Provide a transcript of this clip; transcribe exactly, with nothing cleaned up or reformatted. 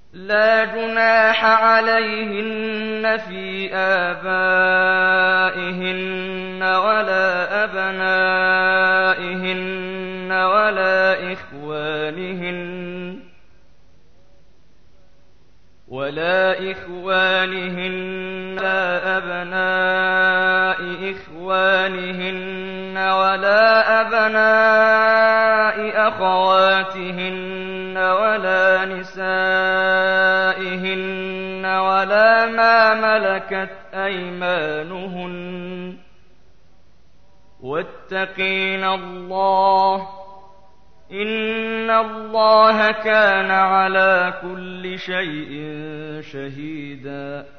لا جناح عليهن في آبائهن ولا أبنائهن ولا إخوانهن ولا إخوانهن ولا أبناء إخوانهن ولا أبناء أخواتهن ولا نسائهن ولا ما ملكت أيمانهن واتقين الله إن الله كان على كل شيء شهيدا.